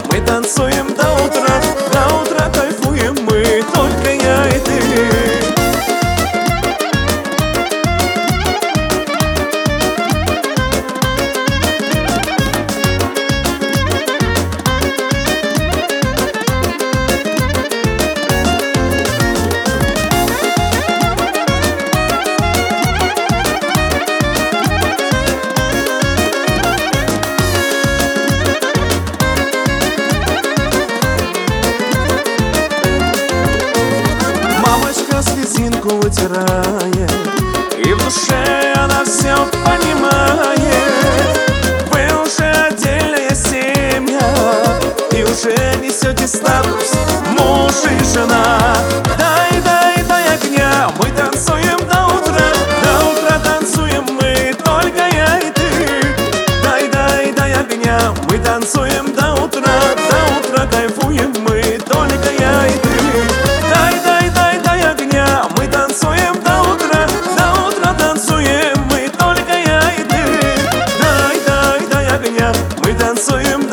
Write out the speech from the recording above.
мы танцуем до утра кайфуем мы, только я и ты. Слезинку вытирает, и в душе она все понимает. Вы уже отдельная семья, и уже несете статус муж и жена. Дай огня, мы танцуем до утра танцуем мы, только я и ты. Дай огня, мы танцуем до утра кайфуем мы, только я и ты. Дай огня, мы танцуем до утра танцуем мы, только я и ты. Дай огня, мы танцуем